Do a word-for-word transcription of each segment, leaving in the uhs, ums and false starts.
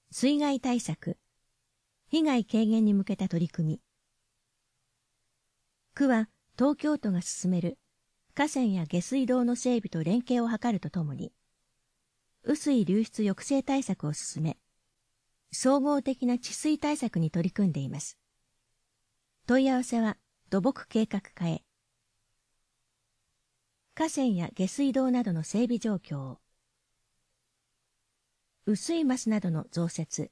水害対策、被害軽減に向けた取り組み。区は東京都が進める河川や下水道の整備と連携を図るとともに、雨水流出抑制対策を進め、総合的な治水対策に取り組んでいます。問い合わせは土木計画課へ。河川や下水道などの整備状況、雨水ますなどの増設、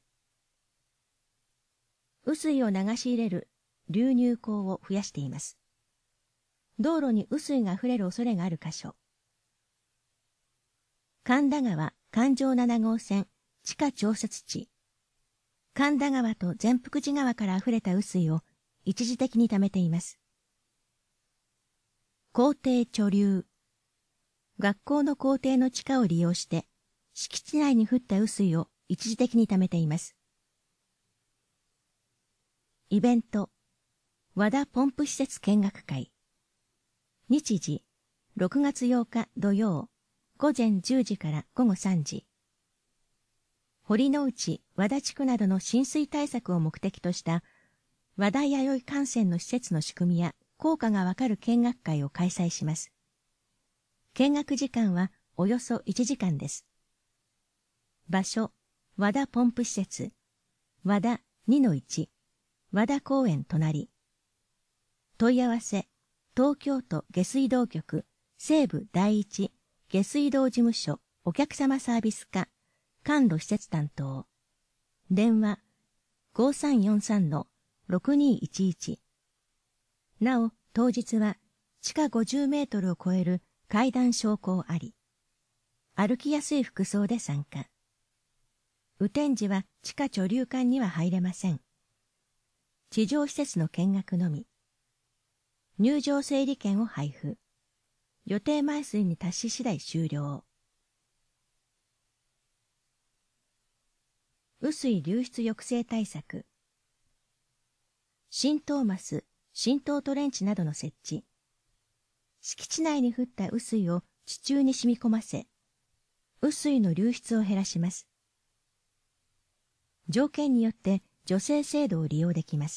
雨水を流し入れる流入口を増やしています。道路に雨水が溢れる恐れがある箇所、神田川環状なな号線地下調節池、神田川と善福寺川から溢れた雨水を一時的に溜めています。校庭貯留、学校の校庭の地下を利用して敷地内に降った雨水を一時的に溜めています。イベント、和田ポンプ施設見学会。日時、ろくがつようか土曜、午前じゅうじから午後さんじ。堀之内、和田地区などの浸水対策を目的とした和田弥生幹線の施設の仕組みや効果がわかる見学会を開催します。見学時間はおよそいちじかんです。場所、和田ポンプ施設、和田 にのいち、和田公園隣。問い合わせ、東京都下水道局西部第一下水道事務所お客様サービス課管路施設担当。電話 ごさんよんさんのろくにいちいち。なお、当日は地下ごじゅうメートルを超える階段昇降あり。歩きやすい服装で参加。雨天時は地下貯留管には入れません。地上施設の見学のみ。入場整理券を配布。予定枚数に達し次第終了。雨水流出抑制対策。浸透マス、浸透トレンチなどの設置。敷地内に降った雨水を地中に染み込ませ、雨水の流出を減らします。条件によって助成制度を利用できます。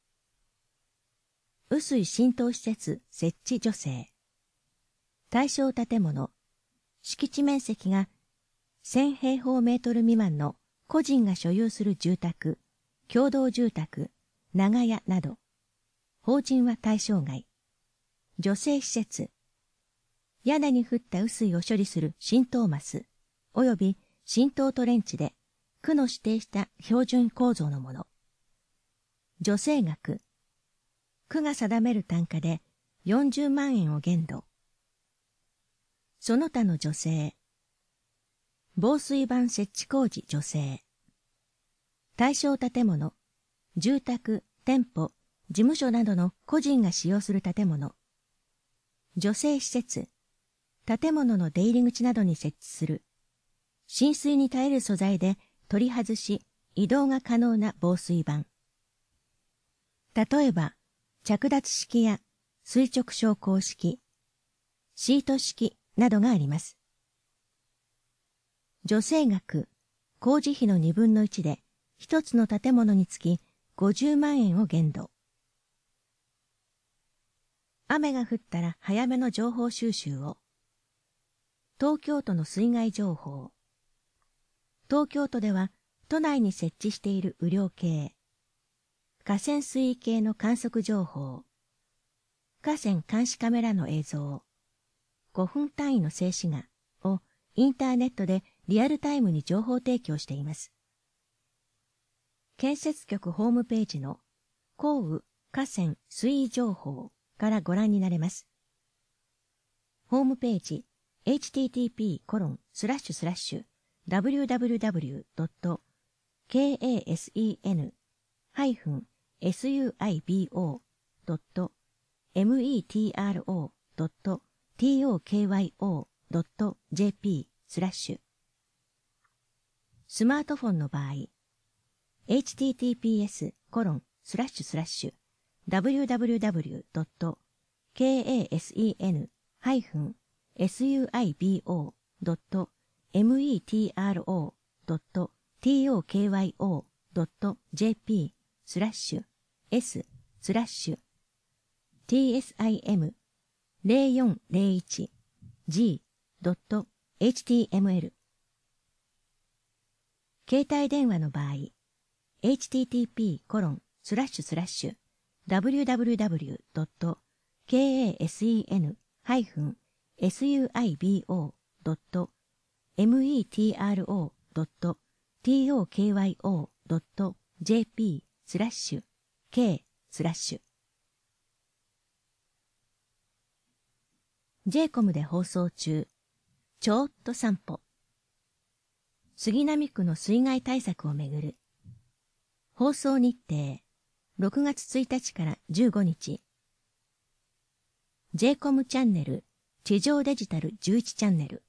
雨水浸透施設設置助成。対象建物、敷地面積がせんへいほうメートル未満の個人が所有する住宅、共同住宅、長屋など。法人は対象外。助成施設。屋根に降った雨水を処理する浸透マス、および浸透トレンチで、区の指定した標準構造のもの。助成額。区が定める単価でよんじゅうまんえんを限度。その他の助成。防水板設置工事助成。対象建物、住宅、店舗、事務所などの個人が使用する建物。助成施設。建物の出入り口などに設置する。浸水に耐える素材で取り外し、移動が可能な防水板。例えば、着脱式や垂直昇降式、シート式などがあります。助成額、工事費のにぶんのいちで、一つの建物につきごじゅうまんえんを限度。雨が降ったら早めの情報収集を。東京都の水害情報。東京都では都内に設置している雨量計、河川水位計の観測情報、河川監視カメラの映像、ごふん単位の静止画をインターネットでリアルタイムに情報提供しています。建設局ホームページの降雨河川水位情報からご覧になれます。ホームページ エイチティーティーピーコロンスラッシュスラッシュダブリューダブリューダブリュードットケーエーエスイーエヌハイフンエスユーアイビーオードットメトロドットトクヨドットジェーピースラッシュスマートフォンの場合 エイチティーティーピーエスコロンスラッシュスラッシュダブリューダブリューダブリュードットケーエーエスイーエヌハイフンエスユーアイビーオードットメトロドット tokyo.jp スラッシュ s スラッシュ tsim ゼロよんゼロいち g.html 携帯電話の場合 エイチティーティーピーコロンスラッシュスラッシュ ダブリューダブリューダブリュー ドット ケーエーエスイーエヌ ハイフン エスユーアイビーオー ドット メトロ ドット tokyo ドット jp スラッシュ k スラッシュ ジェイコム で放送中ちょーっと散歩杉並区の水害対策をめぐる放送日程ろくがつついたちからじゅうごにち ジェイコム チャンネル地上デジタルじゅういちチャンネル